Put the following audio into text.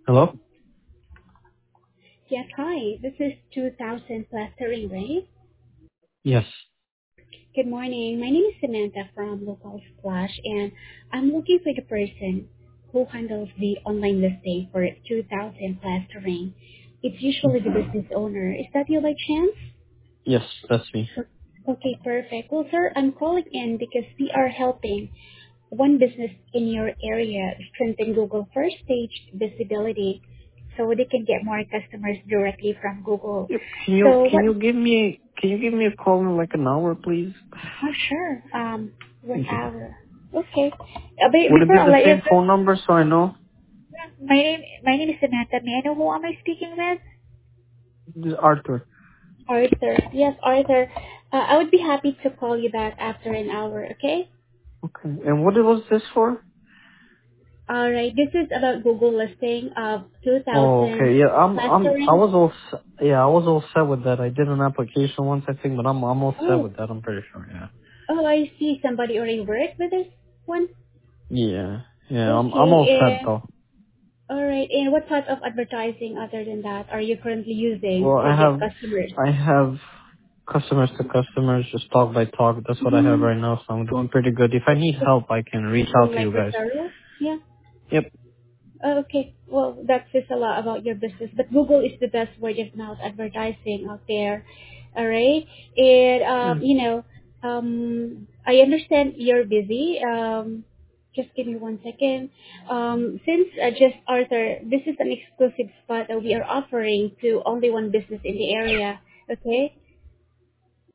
Hello? Yes, hi. This is 2000 Plastering, right? Yes. Good morning. My name is Samantha from Local Splash, and I'm looking for the person who handles the online listing for 2000 Plastering. It's usually the business owner. Is that you by chance? Yes, that's me. Okay, perfect. Well, sir, I'm calling in because we are helping one business in your area strengthen Google first page visibility so they can get more customers directly from Google. Yep. So Can what you give me a call in like an hour, please? Oh, sure. 1 Thank you. hour. Okay. Would it Before be I the let you same go, phone number so I know? my name is Samantha. May I know who am I speaking with? This is Arthur. Arthur. Yes, Arthur. I would be happy to call you back after an hour. Okay. Okay. And what was this for? All right. This is about Google listing of Oh, 2000 okay. Yeah, I plastering. was I was all set with that. I did an application once, I think, but I'm all set Oh, with that. I'm pretty sure. Yeah. oh, I see. Somebody already worked with this one. Yeah. Yeah. I'm all set Okay. though. All right. And what type of advertising other than that are you currently using Well, to get customers? I have customers to customers, just talk by talk. That's what I have Mm-hmm. right now, so I'm doing pretty good. If I need help, I can reach So out to like you guys. referrals? Yeah. Yep. Okay. Well, that says a lot about your business. But Google is the best word of mouth advertising out there. All right. And Yeah. I understand you're busy. Just give me 1 second. Since just Arthur, this is an exclusive spot that we are offering to only one business in the area. Okay.